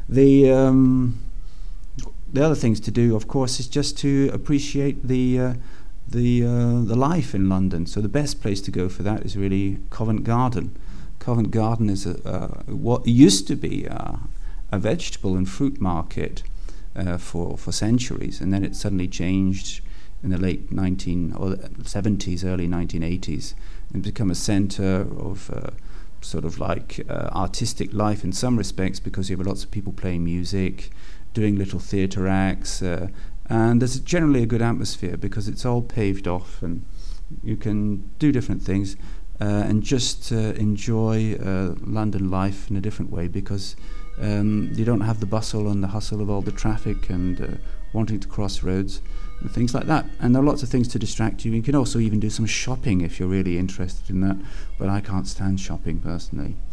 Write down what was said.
The the other things to do, of course, is just to appreciate the life in London. So the best place to go for that is really Covent Garden. Covent Garden is what used to be a vegetable and fruit market for centuries, and then it suddenly changed in the late 1970s, early 1980s, and become a centre of sort of like artistic life in some respects, because you have lots of people playing music, doing little theatre acts, and there's generally a good atmosphere because it's all paved off and you can do different things and just enjoy London life in a different way, because you don't have the bustle and the hustle of all the traffic and wanting to cross roads and things like that. And there are lots of things to distract you. You can also even do some shopping if you're really interested in that, but I can't stand shopping personally.